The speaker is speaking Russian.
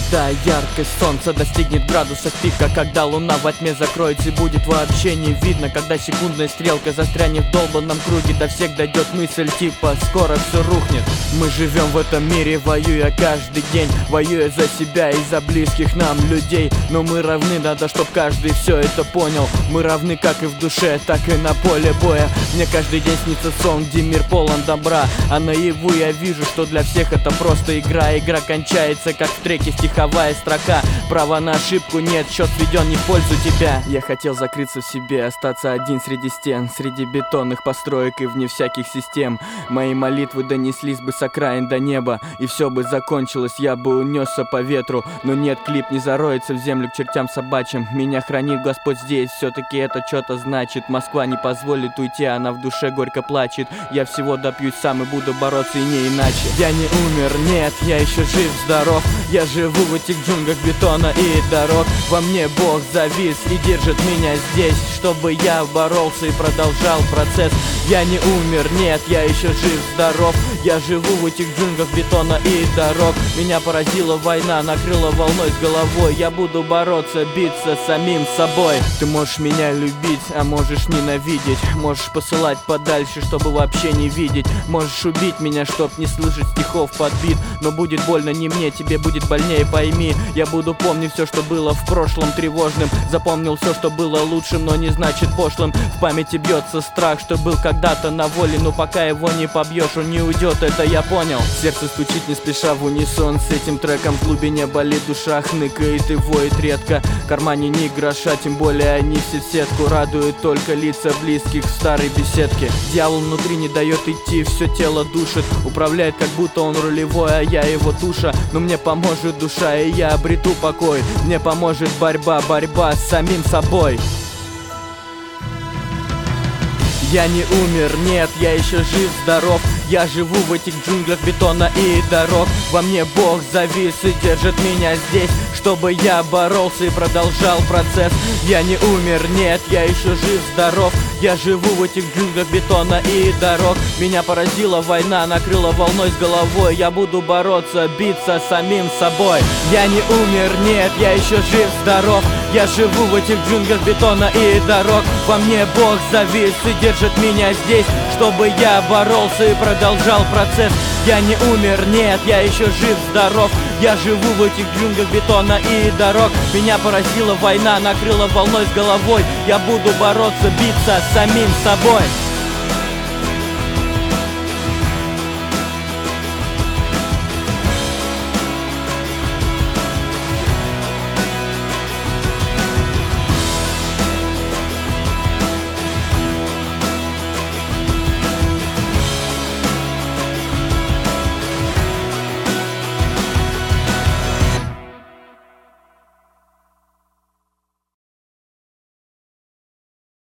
Когда яркость солнца достигнет градусов пика, когда луна во тьме закроется и будет вообще не видно, когда секундная стрелка застрянет в долбанном круге, до всех дойдет мысль типа скоро все рухнет. Мы живем в этом мире, воюя каждый день, воюя за себя и за близких нам людей. Но мы равны, надо, чтоб каждый все это понял. Мы равны как и в душе, так и на поле боя. Мне каждый день снится сон, где мир полон добра, а наяву я вижу, что для всех это просто игра. Игра кончается, как в треке стиховая строка. Права на ошибку нет, счет сведен не в пользу тебя. Я хотел закрыться в себе, остаться один среди стен, среди бетонных построек и вне всяких систем. Мои молитвы донеслись бы с окраин до неба, и все бы закончилось, я бы унесся по ветру. Но нет, клип не зароется в землю к чертям собачьим. Меня хранит Господь здесь, все-таки это что-то значит. Москва не позволит уйти, она в душе горько плачет. Я всего допьюсь сам и буду бороться, и не иначе. Я не умер, нет, я еще жив, здоров. Я живу в этих джунглях бетона и дорог. Во мне Бог завис и держит меня здесь, чтобы я боролся и продолжал процесс. Я не умер, нет, я еще жив, здоров. Я живу в этих джунглях бетона и дорог. Меня поразила война, накрыла волной с головой. Я буду бороться, биться с самим собой. Ты можешь меня любить, а можешь ненавидеть. Можешь посылать подальше, чтобы вообще не видеть. Можешь убить меня, чтоб не слышать стихов под бит. Но будет больно не мне, тебе будет больнее, пойми. Я буду помнить все, что было в прошлом тревожным. Запомнил все, что было лучшим, но не значит пошлым. В памяти бьется страх, что был когда-то на воле. Но пока его не побьешь, он не уйдет, это я понял. Сердце стучит не спеша в унисон с этим треком. В глубине болит душа, хныкает и воет редко. В кармане ни гроша, тем более они все в сетку. Радуют только лица близких в старой беседке. Дьявол внутри не дает идти, все тело душит. Управляет, как будто он рулевой, а я его туша. Но мне поможет душа, и я обрету покой. Мне поможет борьба с самим собой. Я не умер, нет, я еще жив, здоров. Я живу в этих джунглях бетона и дорог. Во мне Бог завис и держит меня здесь, чтобы я боролся и продолжал процесс. Я не умер, нет, я еще жив, здоров. Я живу в этих джунглях бетона и дорог. Меня поразила война, накрыла волной с головой. Я буду бороться, биться с самим собой. Я не умер, нет, я еще жив, здоров. Я живу в этих джунглях бетона и дорог. Во мне Бог завис и держит меня здесь, чтобы я боролся и продолжал процесс. Я не умер, нет, я еще жив, здоров. Я живу в этих джунглях бетона и дорог. Меня поразила война, накрыла волной с головой. Я буду бороться, биться с самим собой.